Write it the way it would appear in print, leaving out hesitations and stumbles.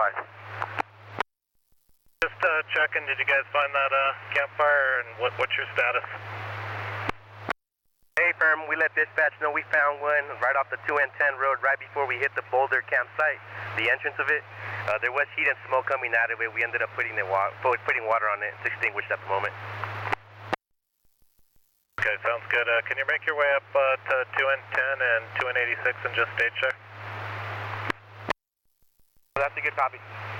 advise. Just checking, did you guys find that campfire, and what's your status? Hey, firm, we let dispatch know we found one right off the 210 road right before we hit the Boulder campsite, the entrance of it. There was heat and smoke coming out of it. We ended up putting water on it. It's extinguished at the moment. Okay, sounds good. Can you make your way up to 210 and 286 and just stage check? That's a good copy.